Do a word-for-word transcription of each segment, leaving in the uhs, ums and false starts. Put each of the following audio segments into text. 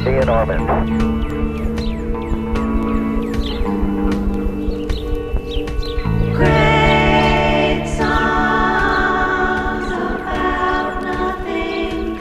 be in orbit. Great songs about nothing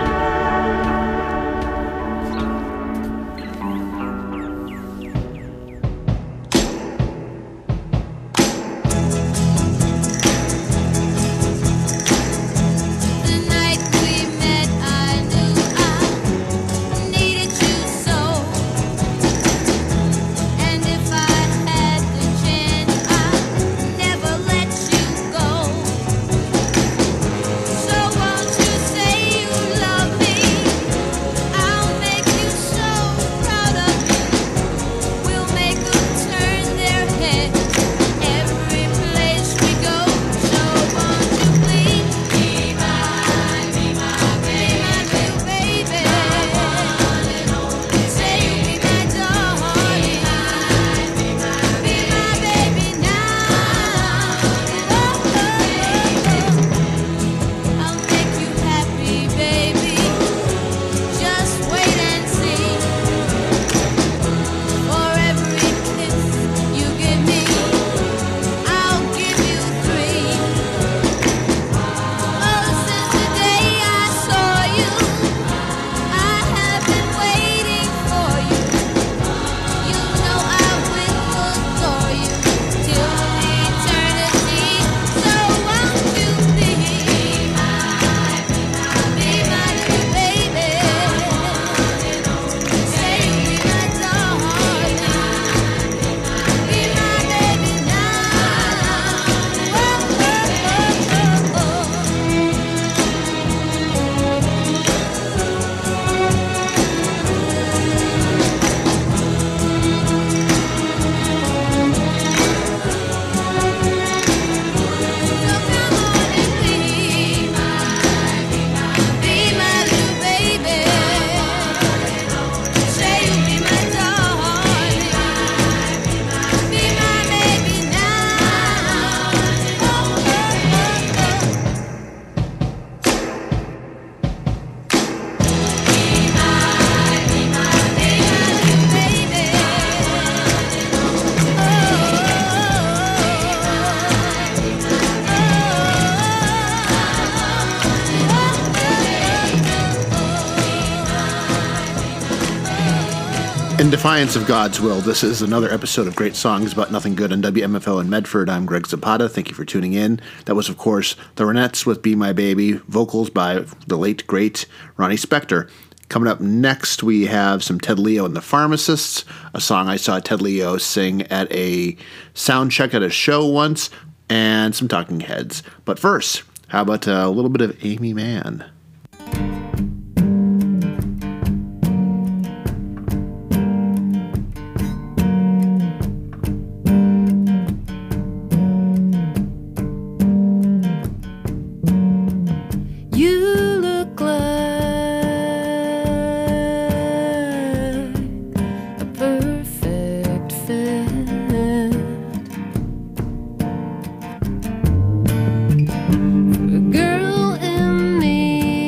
In defiance of God's will, this is another episode of Great Songs About Nothing Good on W M F O in Medford. I'm Greg Zapata. Thank you for tuning in. That was, of course, the Ronettes with Be My Baby, vocals by the late, great Ronnie Spector. Coming up next, we have some Ted Leo and the Pharmacists, a song I saw Ted Leo sing at a sound check at a show once, and some Talking Heads. But first, how about a little bit of Amy Mann? Girl in me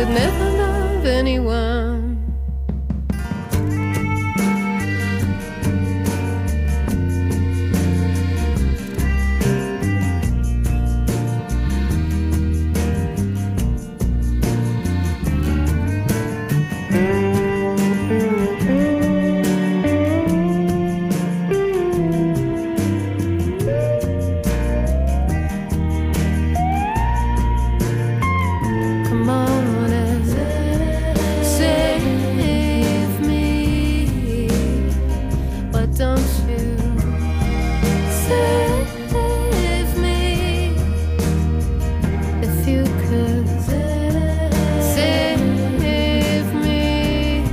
could never love anyone. Come on and save me. Why don't you save me? If you could save me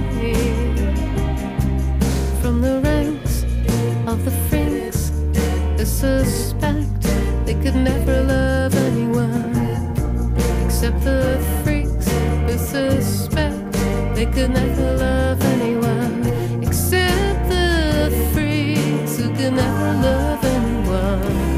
from the ranks of the freaks who suspect they could never love anyone, except the freaks who suspect they could never love anyone, except the freaks who could never love anyone.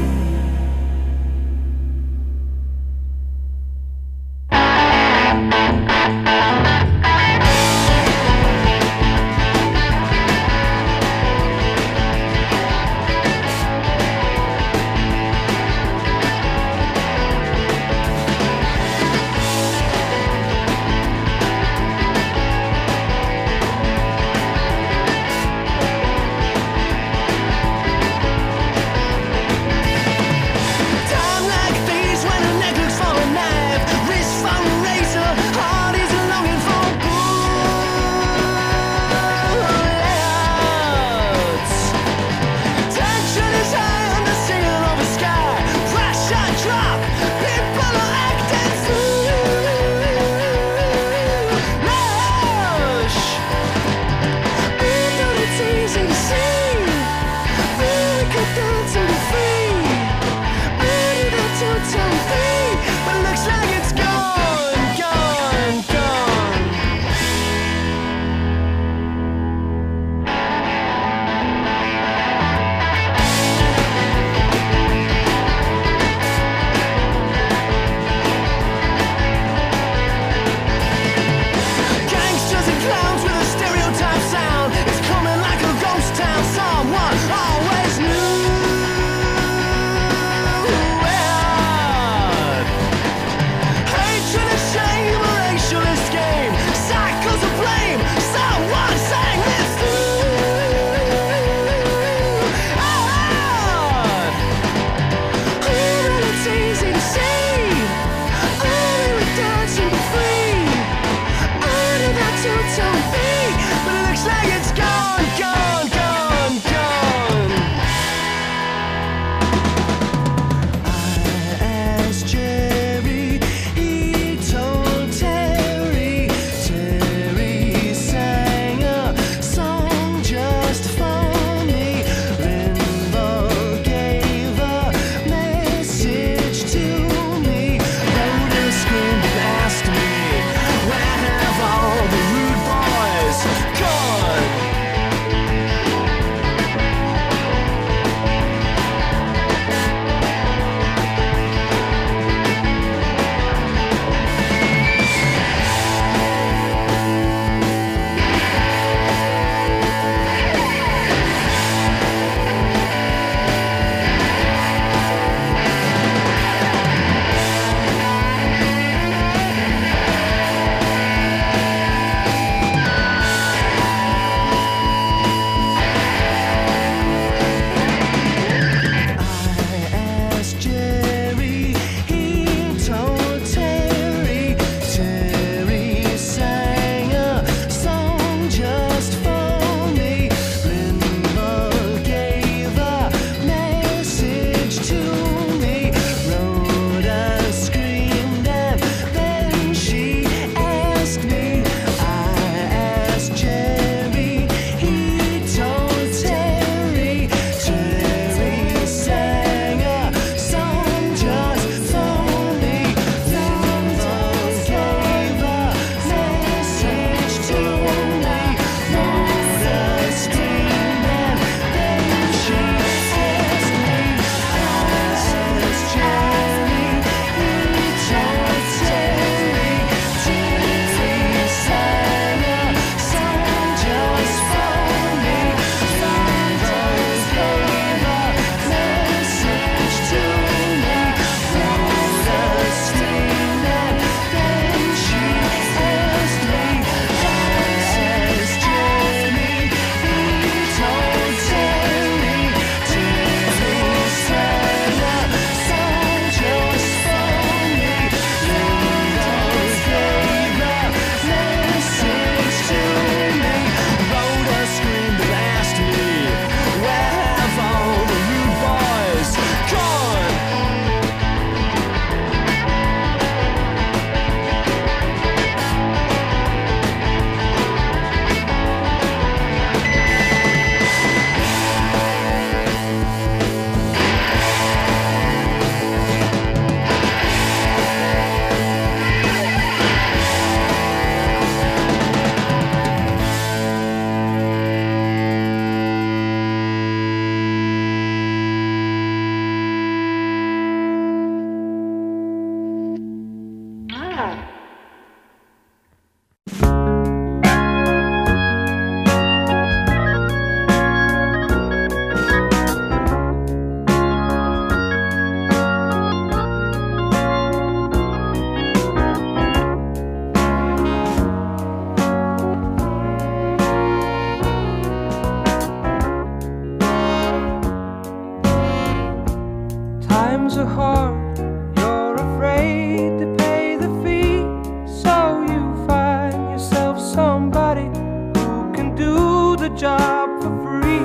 Times are hard, you're afraid to pay the fee, so you find yourself somebody who can do the job for free.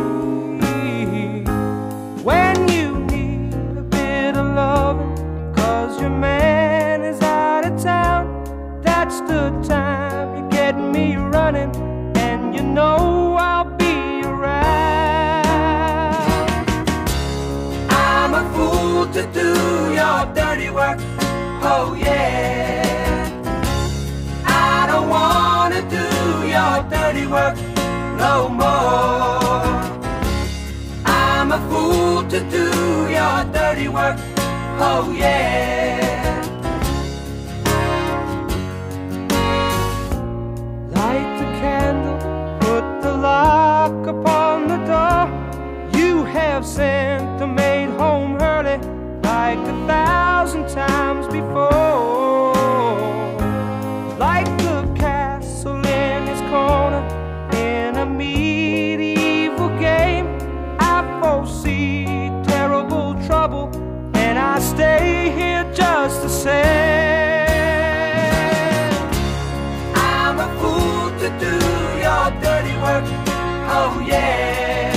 When you need a bit of loving, cause your man is out of town, that's the time you get me running, and you know I'll be around. I'm a fool to do your dirty work, oh yeah. I don't wanna do your dirty work no more. I'm a fool to do your dirty work, oh yeah. Light the candle, put the lock upon the door. You have sent the maid home early like a thousand times before. Like the castle in its corner in a medieval game, I foresee terrible trouble, and I stay here just the same. I'm a fool to do your dirty work, oh yeah.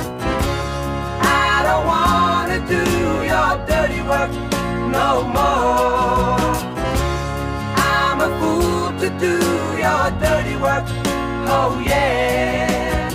I don't wanna do your dirty work no more. I'm a fool to do your dirty work, oh yeah.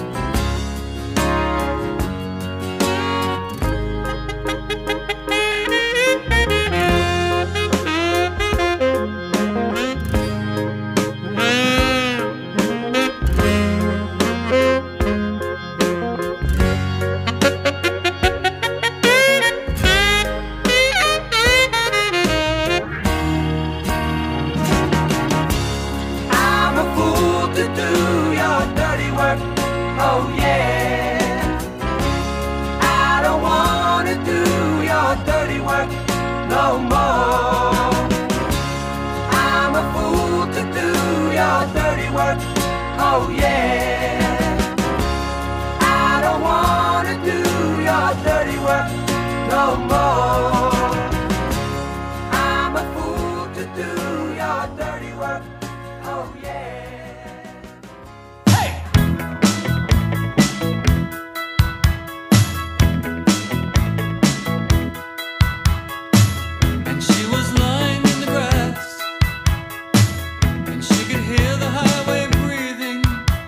Oh yeah, I don't wanna do your dirty work no more. I'm a fool to do your dirty work, oh yeah. I don't wanna do your dirty work no more. I'm a fool to do your dirty work, oh yeah. Hear the highway breathing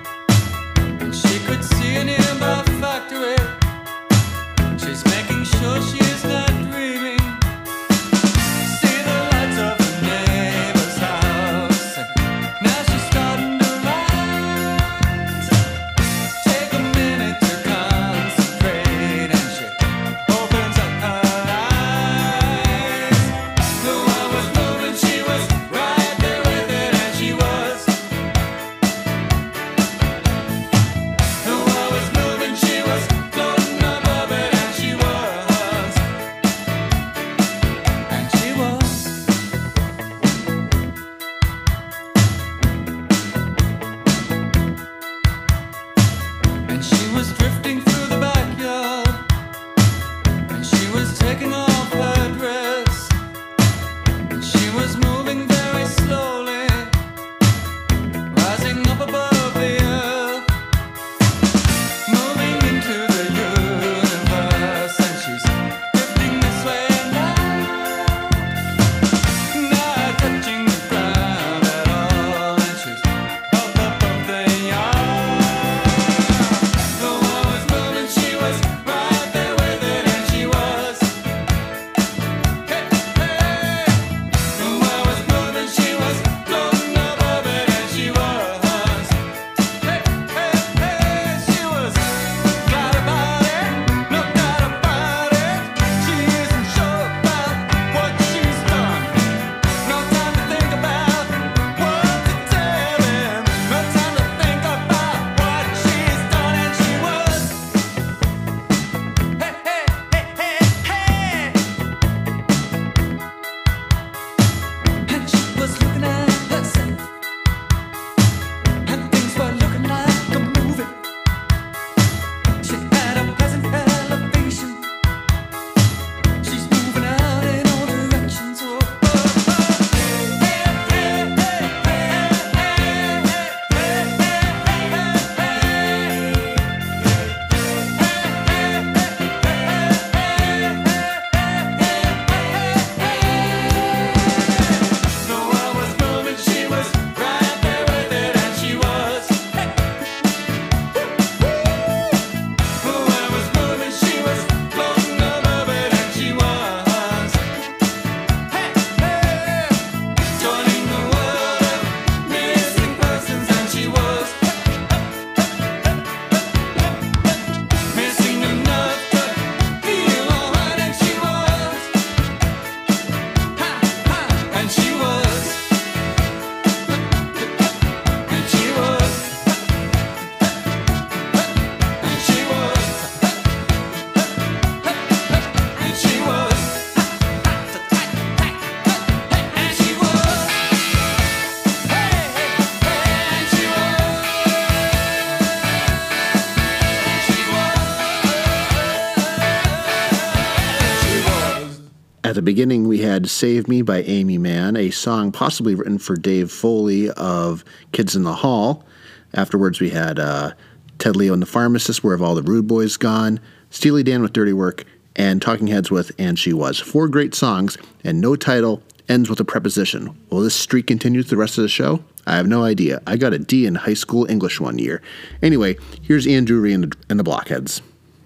At the beginning, we had Save Me by Amy Mann, a song possibly written for Dave Foley of Kids in the Hall. Afterwards, we had uh, Ted Leo and the Pharmacist, Where Have All the Rude Boys Gone, Steely Dan with Dirty Work, and Talking Heads with And She Was. Four great songs, and no title ends with a preposition. Will this streak continue the rest of the show? I have no idea. I got a D in high school English one year. Anyway, here's Ian Drury and the, and the Blockheads.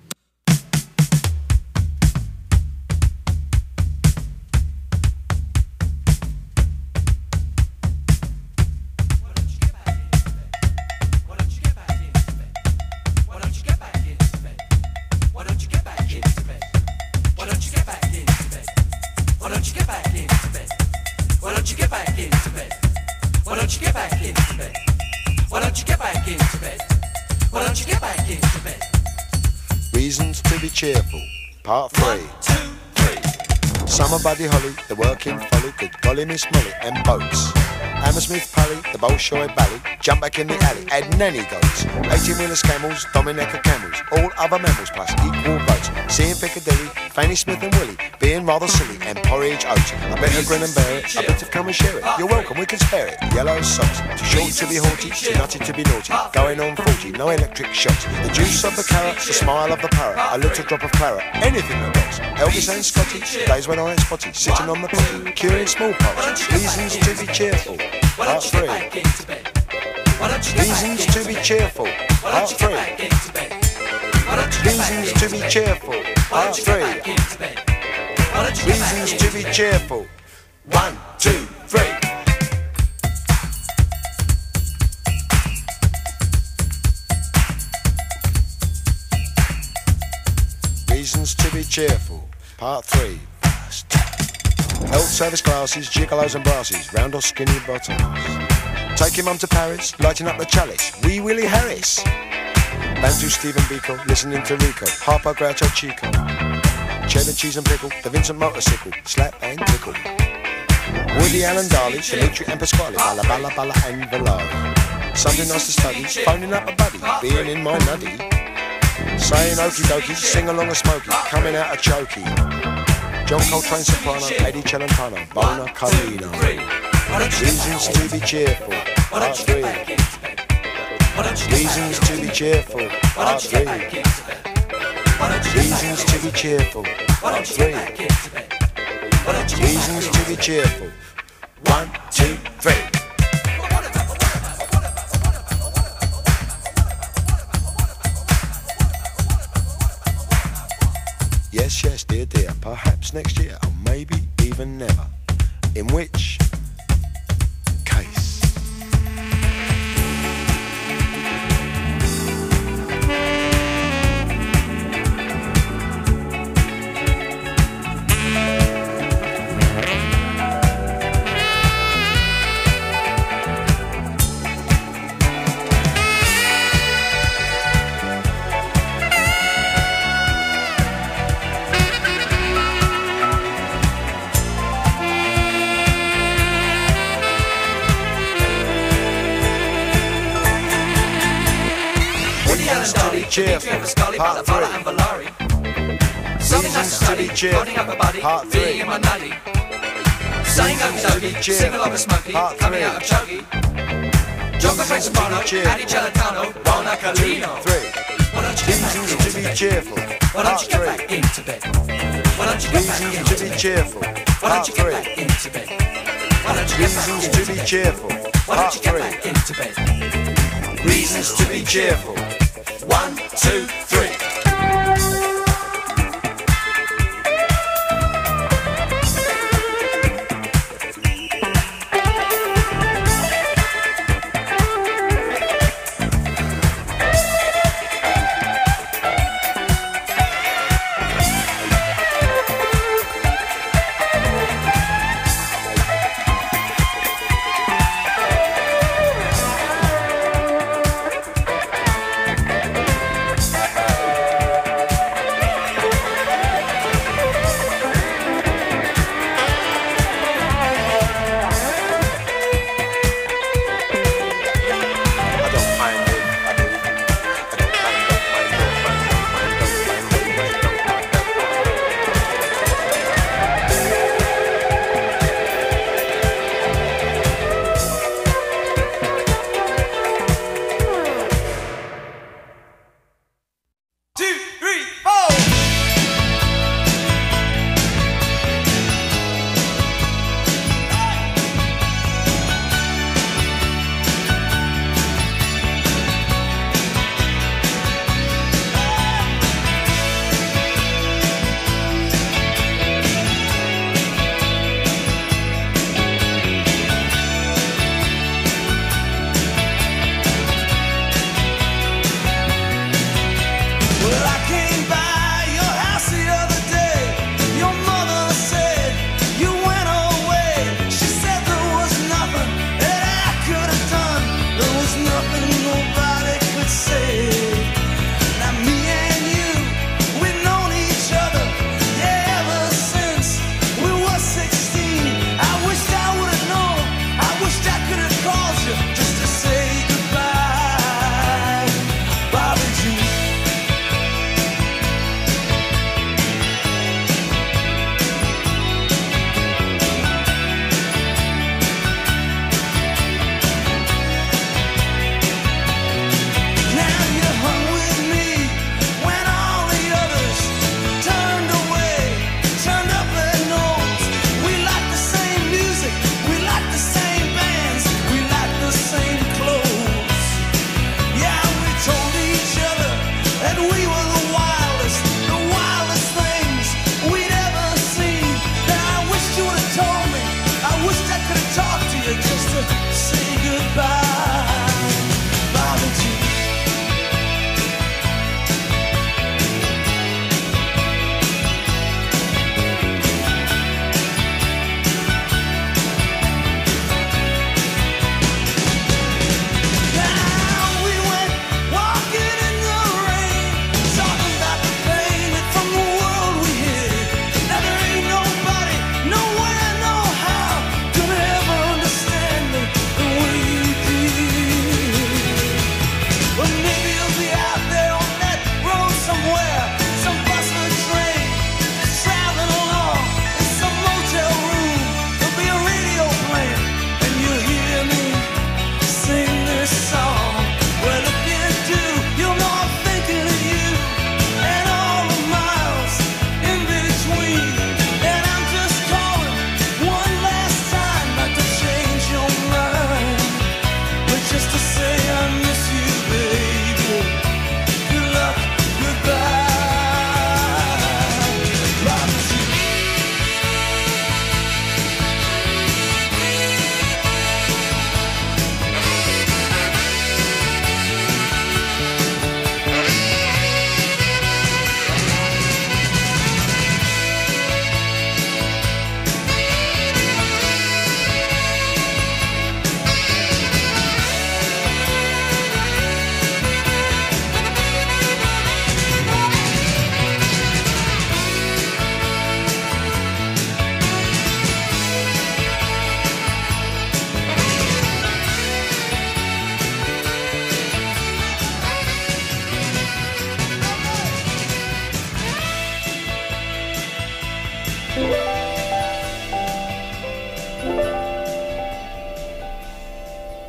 Reasons to be cheerful, part three. One, two, three. Summer Buddy Holly, the working folly, good golly Miss Molly, and boats. Hammersmith Pally, the Bolshoi Bally, jump back in the alley, add nanny goats. eighteen-wheeler camels, Dominica camels, all other mammals plus equal votes. Seeing Piccadilly, Fanny Smith and Willie, being rather silly, and porridge oats. I better grin and bear it, I better come and share it. You're welcome, we can spare it. Yellow socks, too short to be haughty, too nutty to be naughty. Going on forty, no electric shocks. The juice of the carrot, the smile of the parrot, a little drop of claret, anything that rocks. Elvis and Scotty, days when I ain't spotty, sitting on the potty, curing smallpox. Reasons to be cheerful, part three. Reasons to be cheerful, part three. Reasons to be cheerful, part three. Reasons to be cheerful, one, two, three. Reasons to be cheerful, part three. Health service glasses, gigolos and brasses, round or skinny bottoms. Taking mum to Paris, lighting up the chalice, wee Willie Harris. Bantu Stephen Biko, listening to Rico, Harpo Groucho Chico. Cheddar cheese and pickle, the Vincent motorcycle, slap and tickle. Woody Allen Darley, Dimitri and Pasquale, Balla Balla Balla and Valari. Something nice to study, phoning up a buddy, being in my nuddy. Saying okie dokie, sing along a smoky, coming out a chokey. John Coltrane soprano, Eddie Celentano, Bona Carlino. Reasons to be cheerful, part three. Reasons to be cheerful, part three. Reasons to be cheerful, part three. Reasons to be cheerful, one, two, three. Yes, yes, dear, dear, perhaps next year, or maybe even never. In which case? Cheerful, part three. Reasons to be cheerful, part three. Reasons to be cheerful, part three. Reasons to be cheerful, one, two, three. Reasons to be cheerful, part three. Reasons to be cheerful, part three. Reasons to be cheerful, part three. Reasons to be cheerful. One, two, three.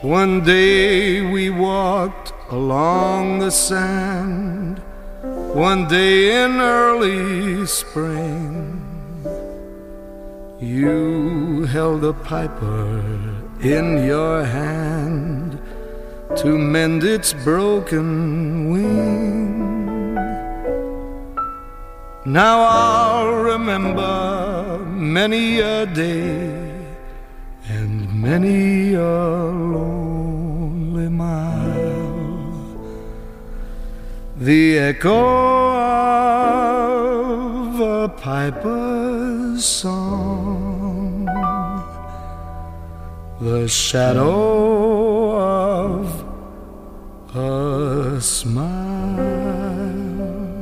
One day we walked along the sand, one day in early spring. You held a piper in your hand to mend its broken wing. Now I'll remember many a day and many a lonely mile, the echo of a piper's song, the shadow of a smile,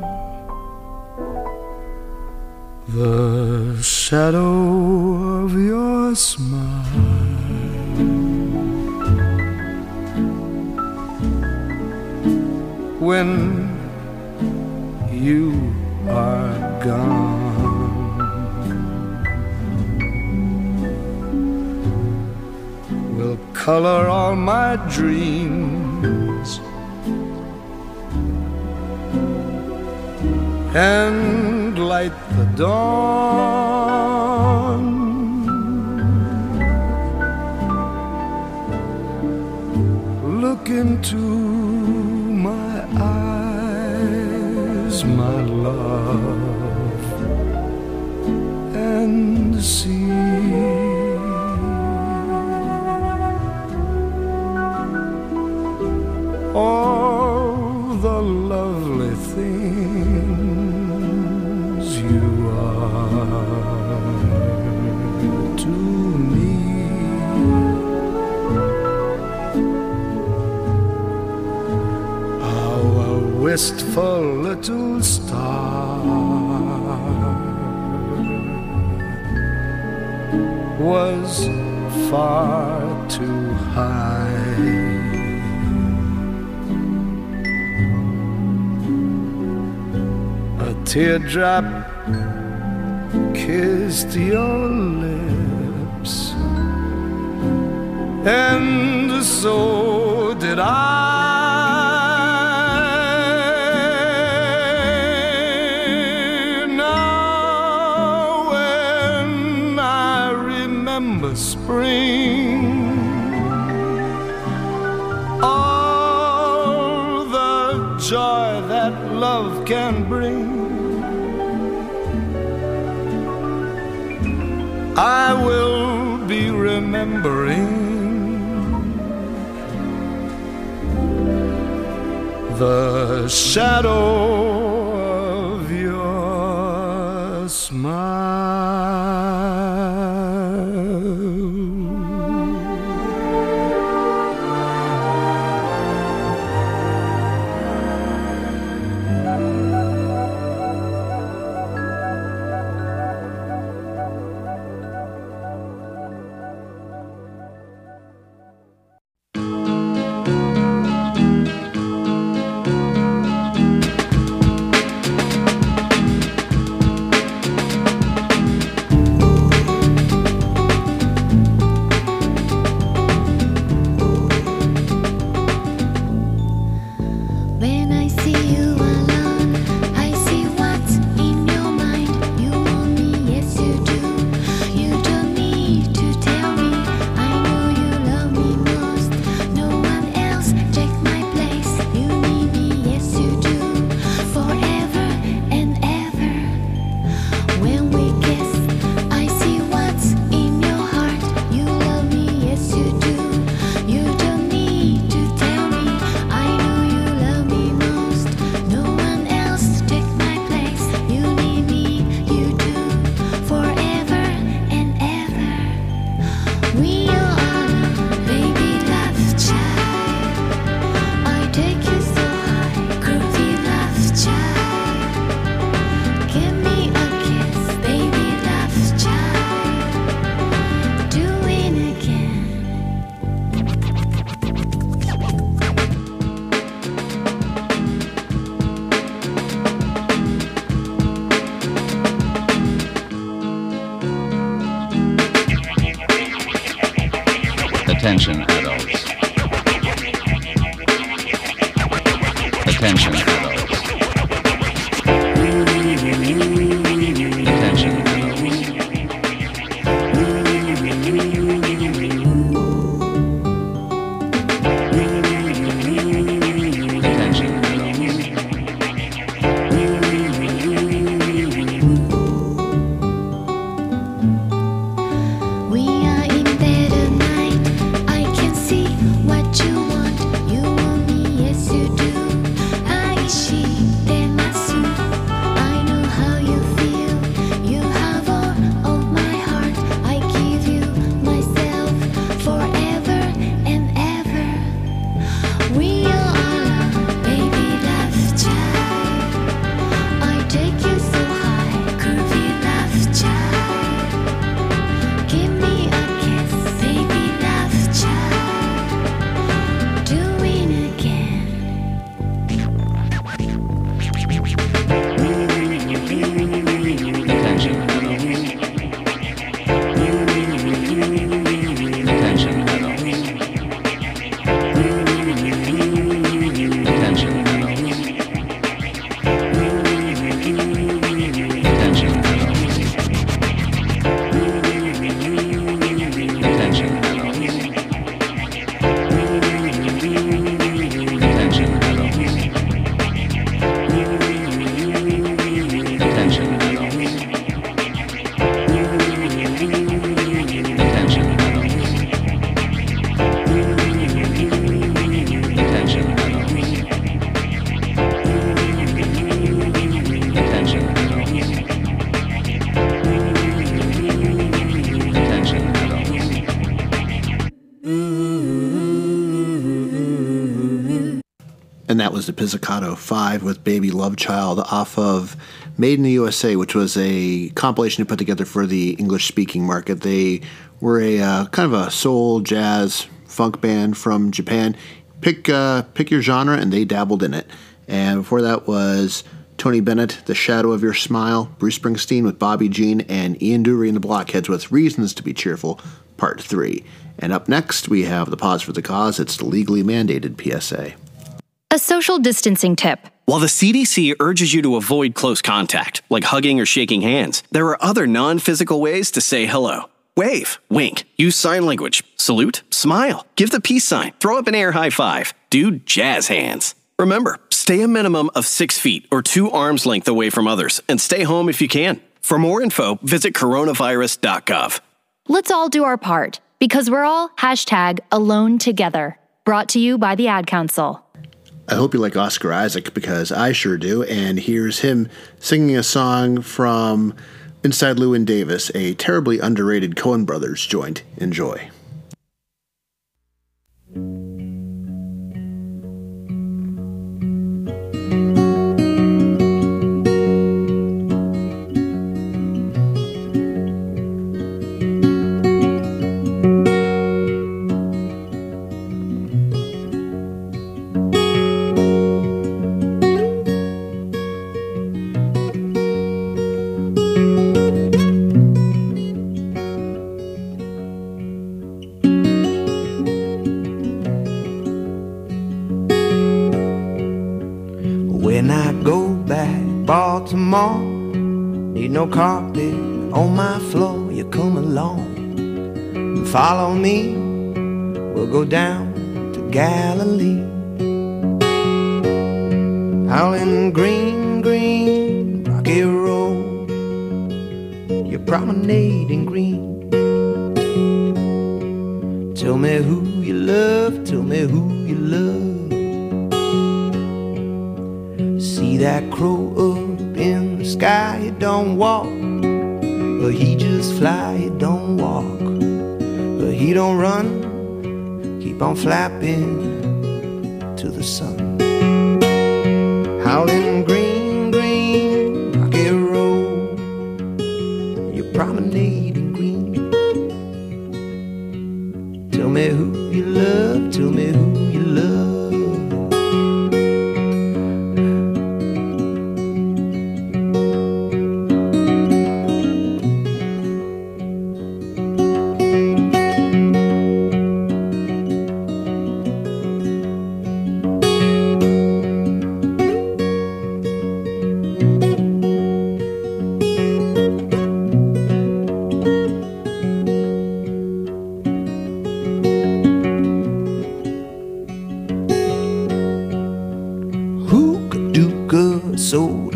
the shadow of your smile. When you are gone, will color all my dreams and light the dawn. Look into my eyes, my love, and see all the lovely things you are to me. Our wistful little star was far too high. A teardrop kissed your lips, and so did I. Now when I remember spring, all the joy that love can bring, I will be remembering the shadow of your smile. Attention adults. Attention adults. Attention adults. Attention adults. We are in bed at night. I can see what you want. You want me, yes you do. I she, then I see. I know how you feel. You have all of my heart. I give you myself forever and ever. We are our baby love child. I take you so high, curvy love child. Give me a kiss, baby love child. Doing again. Attention adults. Attention adults. Attention adults. Attention adults. Attention adults. Attention adults. Attention adults. Attention adults. Attention adults. Attention adults. Attention adults. And that was the Pizzicato five with Baby Love Child off of Made in the U S A, which was a compilation they put together for the English-speaking market. They were a uh, kind of a soul, jazz, funk band from Japan. Pick uh, pick your genre, and they dabbled in it. And before that was Tony Bennett, The Shadow of Your Smile, Bruce Springsteen with Bobby Jean, and Ian Dury and the Blockheads with Reasons to Be Cheerful, Part three. And up next, we have the Pause for the Cause. It's the legally mandated P S A. A social distancing tip. While the C D C urges you to avoid close contact, like hugging or shaking hands, there are other non-physical ways to say hello. Wave, wink, use sign language, salute, smile, give the peace sign, throw up an air high five, do jazz hands. Remember, stay a minimum of six feet or two arms length away from others, and stay home if you can. For more info, visit coronavirus dot gov. Let's all do our part, because we're all hashtag alone together. Brought to you by the Ad Council. I hope you like Oscar Isaac, because I sure do. And here's him singing a song from Inside Llewyn Davis, a terribly underrated Coen Brothers joint. Enjoy. When I go back Baltimore, need no carpet on my floor. You come along and follow me. We'll go down to Galilee. Out in green, green, rocky road, you promenade in green. Tell me who you love, tell me who you love. See that crow up in the sky, he don't walk, but he just fly, he don't walk, but he don't run, keep on flapping to the sun. Howling green, green, rocky road, you promenade in green. Tell me who you love, tell me who you love.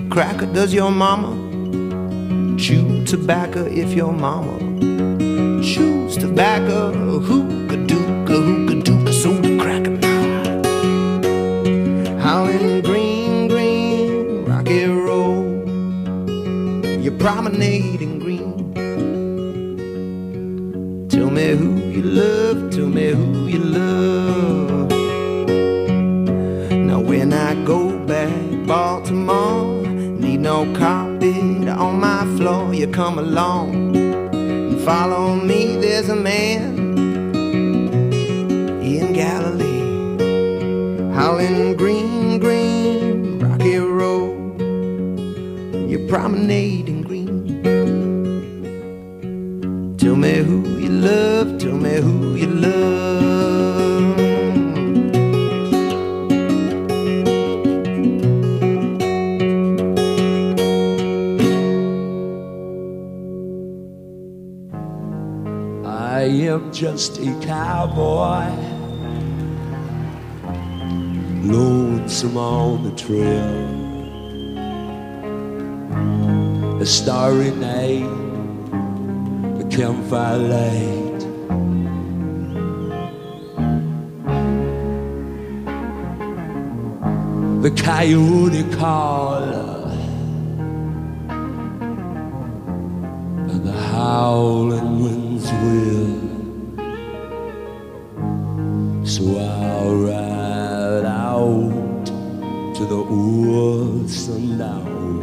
cracker, does your mama chew tobacco? If your mama chews tobacco, hookah-dooka, hookah-dooka, soda cracker now. Howling green, green, rocky road, you're promenading green. Tell me who you love, tell me who you love. Now when I go back Baltimore, need no carpet on my floor. You come along and follow me. There's a man in Galilee, howling green, green, rocky road. You're promenading green. Tell me who you love, tell me who you love. I am just a cowboy, lonesome on the trail. A starry night, a campfire light, the coyote call and the howling winds will. So I'll ride out to the old sundown.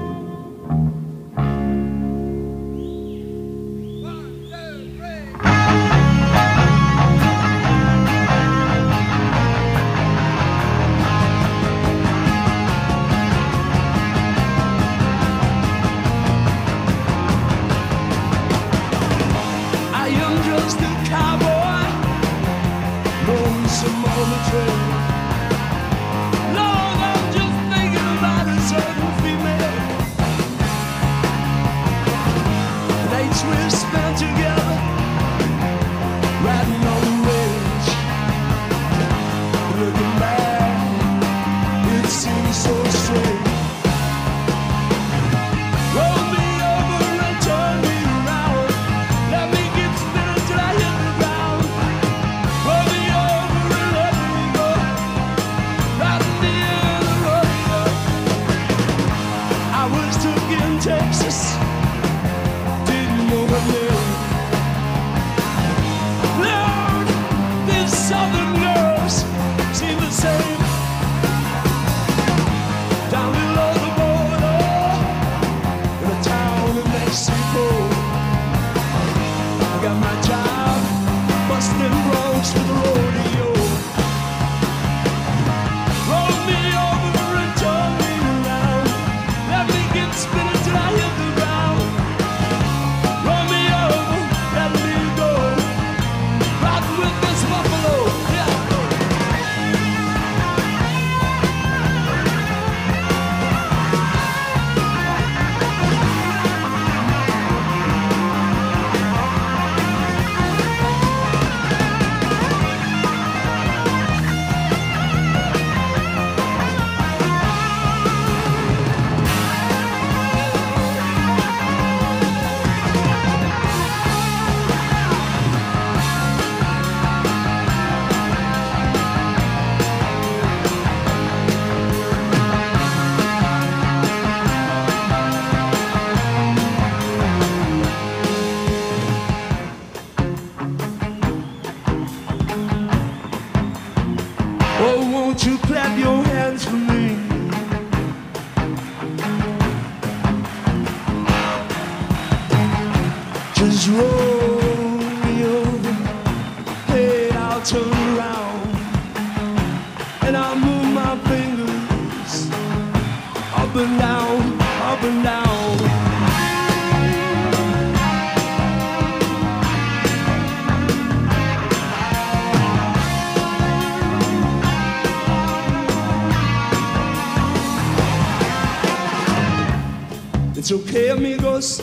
It's okay, amigos.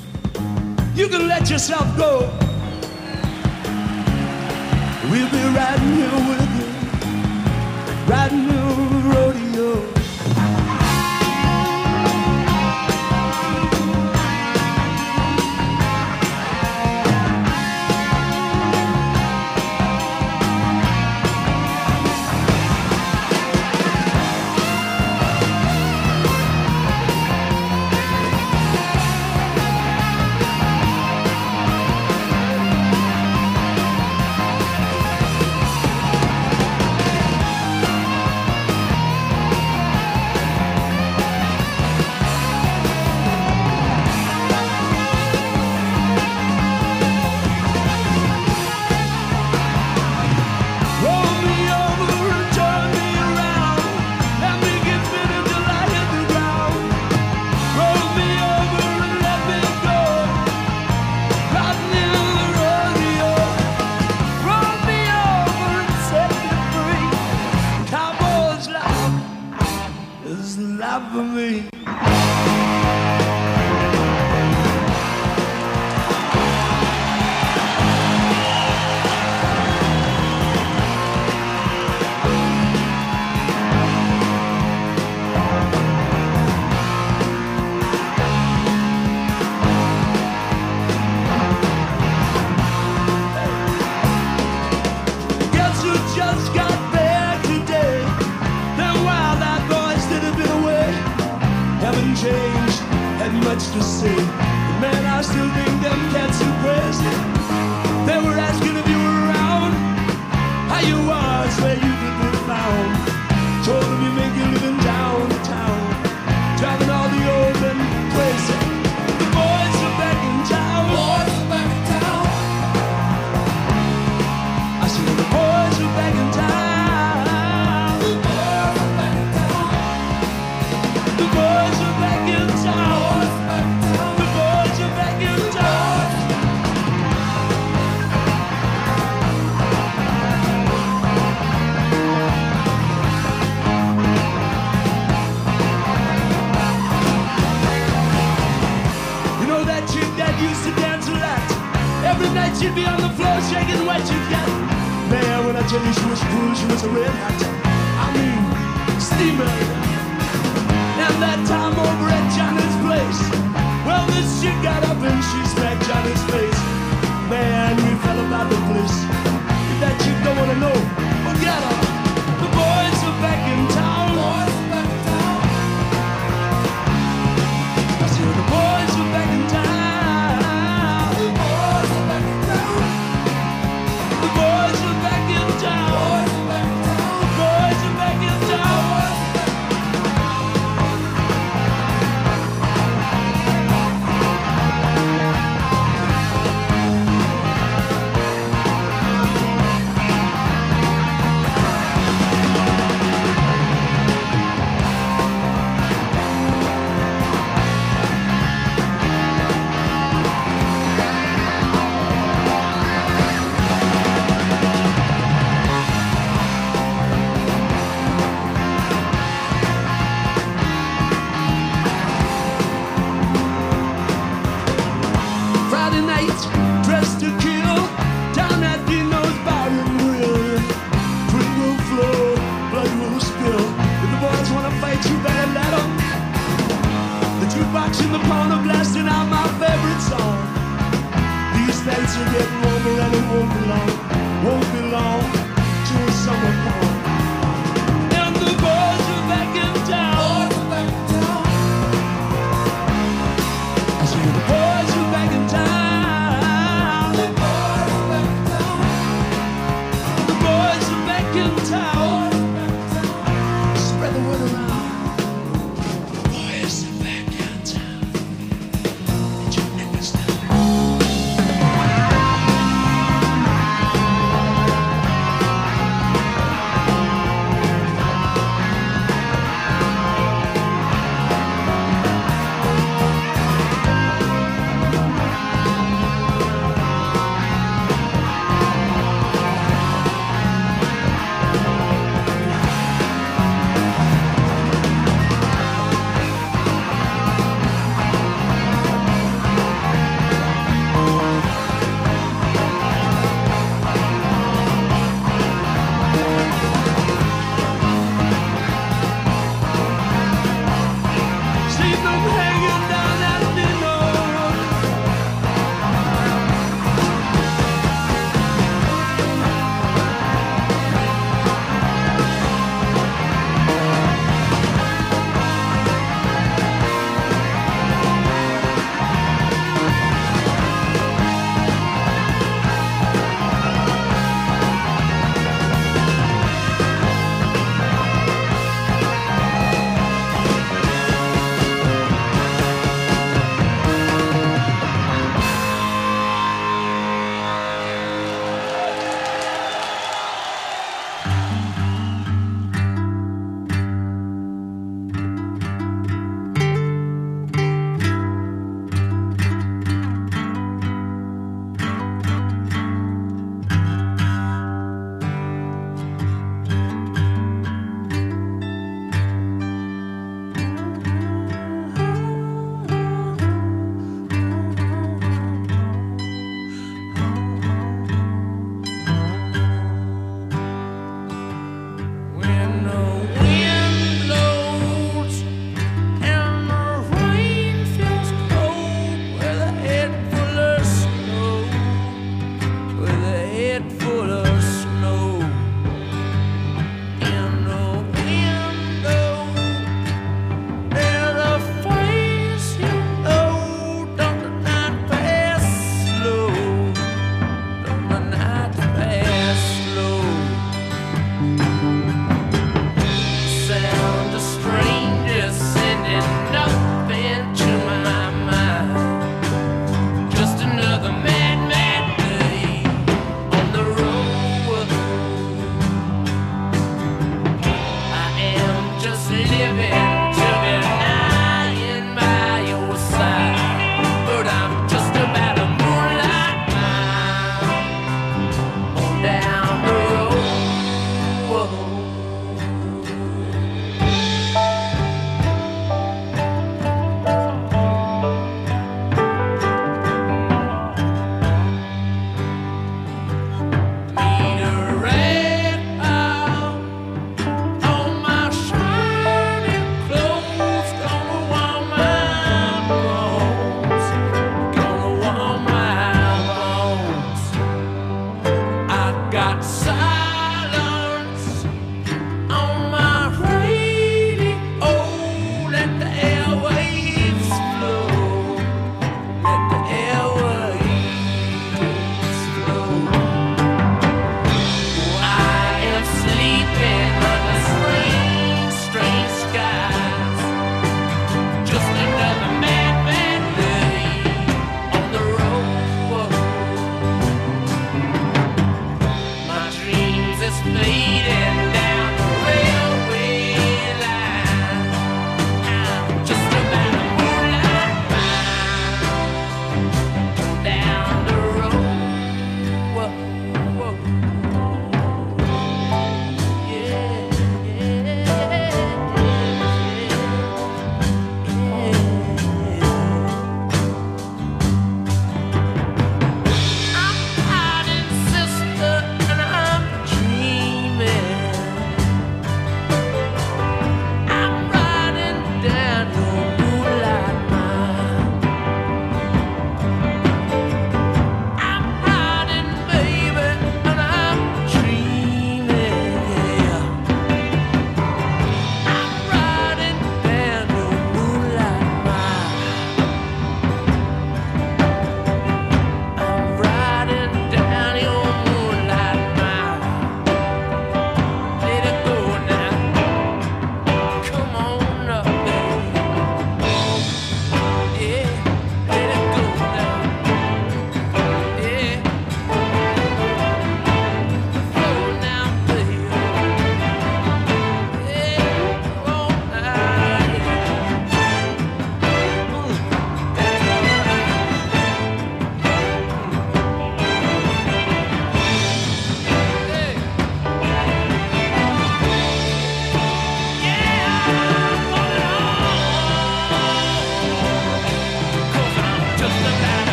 You can let yourself go. We'll be riding here with you, riding the rodeo. much to say. But man, I still think them cats are crazy. They were asking if you were around, how you was, where you could be found. Told them you make your living downtown, driving all the old and crazy. The boys are back in town. Boys are back in town. I said the boys are back in town. The boys are back in town. The boys are back in town. The boys are back in town. Used to dance a lot. Every night she'd be on the floor shaking what you got. Man, when I tell you she was cool, she was a red hot. I mean, steamer. And that time over at Johnny's place, well, this chick got up and she smacked Johnny's face. Man, we fell about the place. If that chick don't wanna know, forget her. The boys are back in town. Boys are back in town. I said the boys are back in town. In the corner blasting out my favorite song. These nights are getting warmer and it won't be long, won't be long till summer comes. And the boys are back in town. Boys are back in town. I say the boys are back in town. The boys are back in town. The boys are back in town. Spread the word around.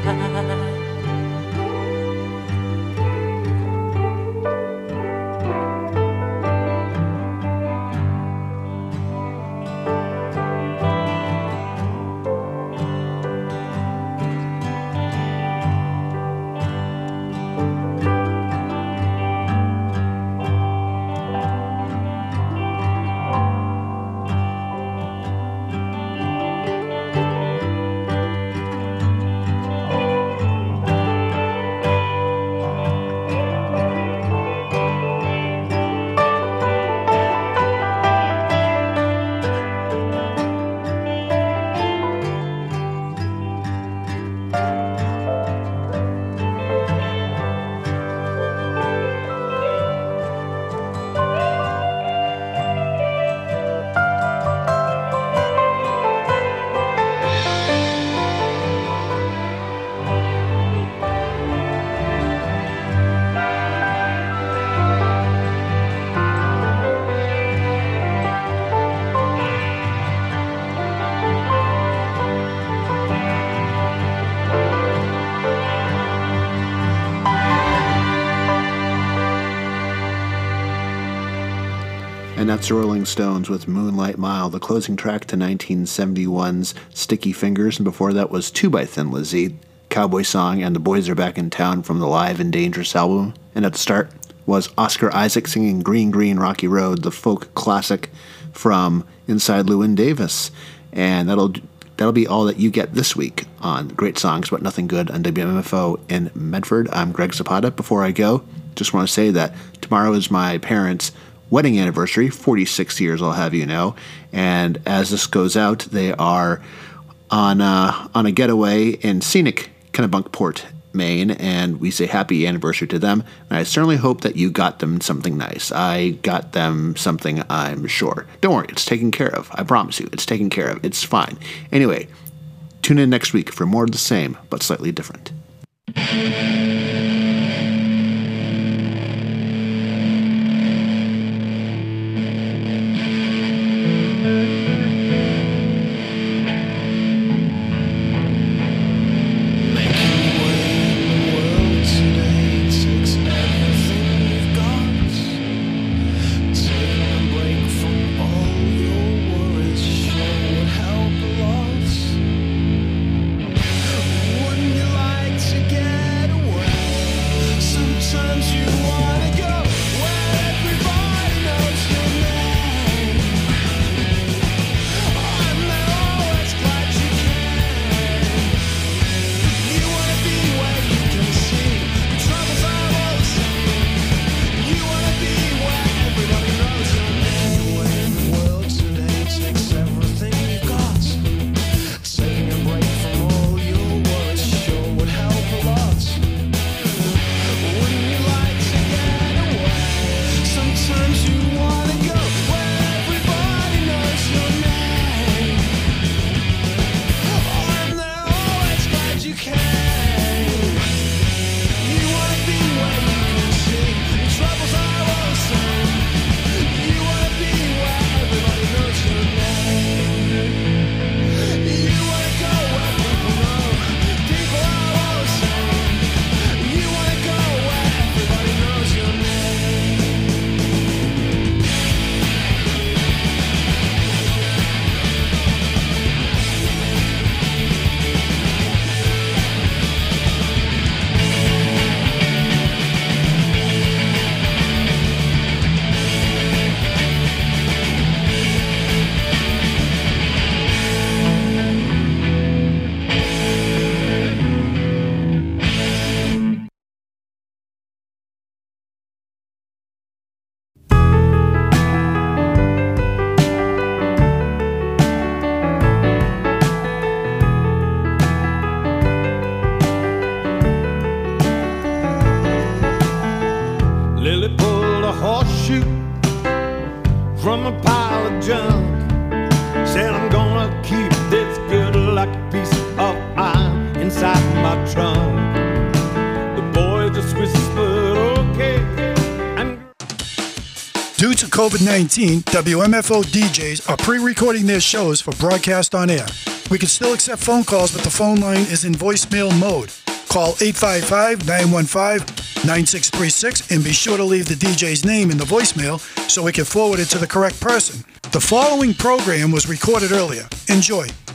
And that's the Rolling Stones with Moonlight Mile, the closing track to nineteen seventy-one's Sticky Fingers, and before that was Two by Thin Lizzy, Cowboy Song, and The Boys Are Back in Town from the Live and Dangerous album. And at the start was Oscar Isaac singing Green Green Rocky Road, the folk classic from Inside Llewyn Davis. And that'll that'll be all that you get this week on Great Songs But Nothing Good on W M F O in Medford. I'm Greg Zapata. Before I go, just want to say that tomorrow is my parents' wedding anniversary, forty-six years, I'll have you know. And as this goes out, they are on uh, on a getaway in scenic Kennebunkport, Maine, and we say happy anniversary to them. And I certainly hope that you got them something nice. I got them something, I'm sure. Don't worry, it's taken care of. I promise you, it's taken care of. It's fine. Anyway, tune in next week for more of the same, but slightly different. From a pile of junk, said I'm gonna keep this good lucky piece of iron inside my trunk. The boy just whispered, okay. And due to COVID nineteen, W M F O D Js are pre-recording their shows for broadcast on air. We can still accept phone calls, but the phone line is in voicemail mode. Call eight five five, nine one five, nine six three six and be sure to leave the D J's name in the voicemail so we can forward it to the correct person. The following program was recorded earlier. Enjoy.